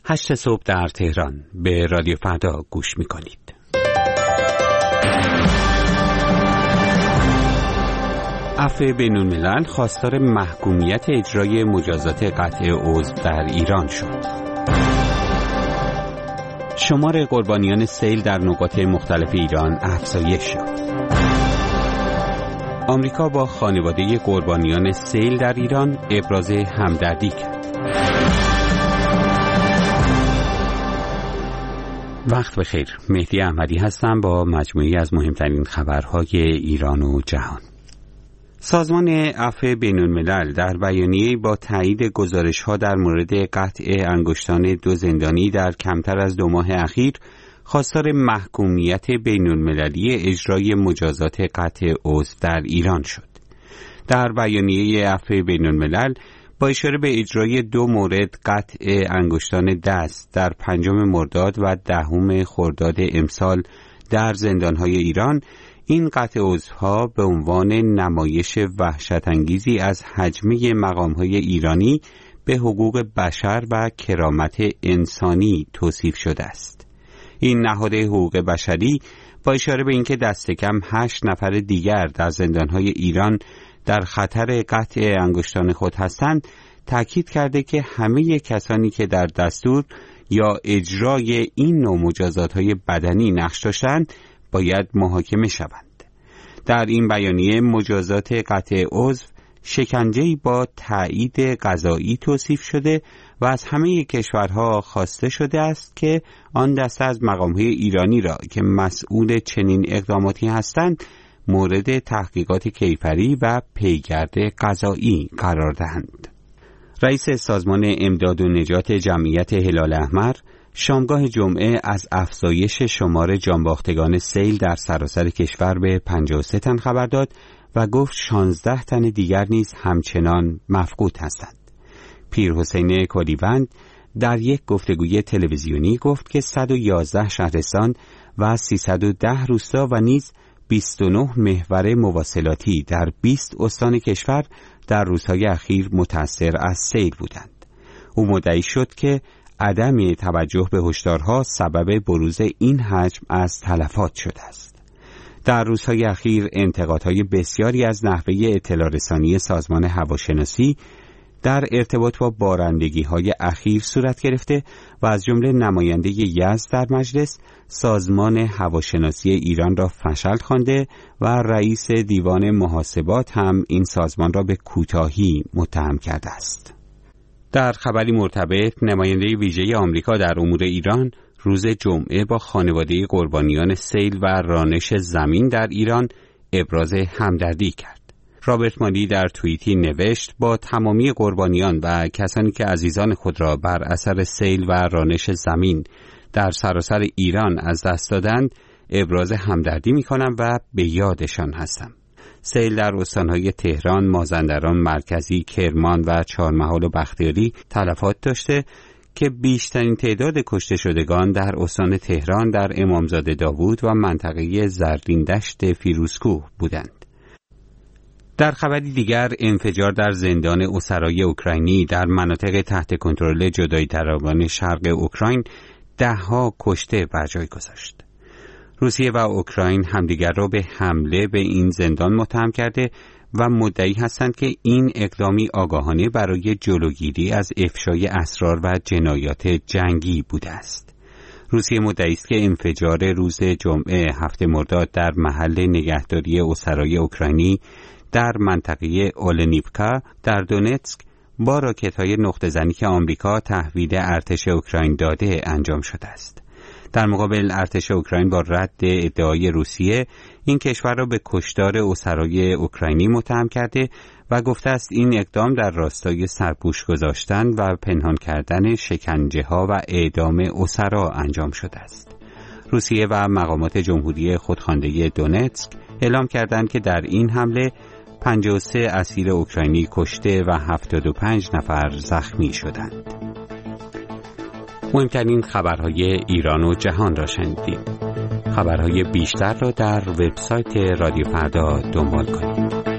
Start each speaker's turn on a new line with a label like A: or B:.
A: 8 صبح در تهران به رادیو فردا گوش می‌کنید. عفو بین‌الملل خواستار محکومیت اجرای مجازات قطع عضو در ایران شد. شمار قربانیان سیل در نقاط مختلف ایران افزایش یافت. آمریکا با خانواده قربانیان سیل در ایران ابراز همدردی کرد. وقت بخیر، مهدی احمدی هستم با مجموعی از مهمترین خبرهای ایران و جهان. سازمان عفو بین‌الملل در بیانیه‌ای با تایید گزارش‌ها در مورد قطع انگشتان 2 زندانی در کمتر از 2 ماه اخیر خواستار محکومیت بین‌المللی اجرای مجازات قطع عضو در ایران شد. در بیانیه عفو بین‌الملل با اشاره به اجرای 2 مورد قطع انگشتان دست در 5 مرداد و 10 خرداد امسال در زندان‌های ایران، این قطع عضوها به عنوان نمایش وحشت‌انگیزی از هجمه مقام‌های ایرانی به حقوق بشر و کرامت انسانی توصیف شده است. این نهاد حقوق بشری با اشاره به اینکه دست کم 8 نفر دیگر در زندان‌های ایران در خطر قطع انگشتان خود هستند، تاکید کرده که همه کسانی که در دستور یا اجرای این نوع مجازات‌های بدنی نقش داشتند باید محاکمه شوند. در این بیانیه مجازات قطع عضو شکنجه‌ای با تایید قضایی توصیف شده و از همه کشورها خواسته شده است که آن دسته از مقام‌های ایرانی را که مسئول چنین اقداماتی هستند مورد تحقیقات کیفری و پیگرد قضایی قرار دهند. رئیس سازمان امداد و نجات جمعیت هلال احمر شامگاه جمعه از افزایش شمار جانباختگان سیل در سراسر کشور به 53 تن خبر داد و گفت 16 تن دیگر نیز همچنان مفقود هستند. پیرحسین کلیوند در یک گفتگوی تلویزیونی گفت که 111 شهرستان و 310 روستا و نیز 29 محور مواصلاتی در 20 استان کشور در روزهای اخیر متأثر از سیل بودند. او مدعی شد که عدم توجه به هشدارها سبب بروز این حجم از تلفات شده است. در روزهای اخیر انتقادهای بسیاری از نحوه اطلاع رسانی سازمان هواشناسی در ارتباط با بارندگی‌های اخیر صورت گرفته و از جمله نماینده یزد در مجلس سازمان هواشناسی ایران را فشل خوانده و رئیس دیوان محاسبات هم این سازمان را به کوتاهی متهم کرده است. در خبری مرتبط، نماینده ویژه آمریکا در امور ایران روز جمعه با خانواده قربانیان سیل و رانش زمین در ایران ابراز همدردی کرد. رابرت مالی در توییتی نوشت با تمامی قربانیان و کسانی که عزیزان خود را بر اثر سیل و رانش زمین در سراسر ایران از دست دادند ابراز همدردی می‌کنم و به یادشان هستم. سیل در استان‌های تهران، مازندران مرکزی، کرمان و چهارمحال و بختیاری تلفات داشته که بیشترین تعداد کشته شدگان در استان تهران در امامزاده داوود و منطقه زرین‌دشت فیروزکوه بودند. در خبری دیگر، انفجار در زندان اسرای اوکراینی در مناطق تحت کنترل جدایی طلبان شرق اوکراین 10 کشته بر جای گذاشت. روسیه و اوکراین همدیگر را به حمله به این زندان متهم کرده و مدعی هستند که این اقدامی آگاهانه برای جلوگیری از افشای اسرار و جنایات جنگی بوده است. روسیه مدعی است که انفجار روز جمعه 7 مرداد در محل نگهداری اسرای اوکراینی در منطقه اولنیوکا در دونتسک با راکت‌های نقطه‌زنی که آمریکا تحویل ارتش اوکراین داده انجام شده است. در مقابل ارتش اوکراین با رد ادعای روسیه این کشور را به کشتار اسرای اوکراینی متهم کرده و گفته است این اقدام در راستای سرپوش گذاشتن و پنهان کردن شکنجه‌ها و اعدام اسرا انجام شده است. روسیه و مقامات جمهوری خودخوانده دونتسک اعلام کردند که در این حمله 53 اسیر اوکراینی کشته و 75 نفر زخمی شدند. مهمترین خبرهای ایران و جهان را شنیدید. خبرهای بیشتر را در وبسایت رادیو فردا دنبال کنید.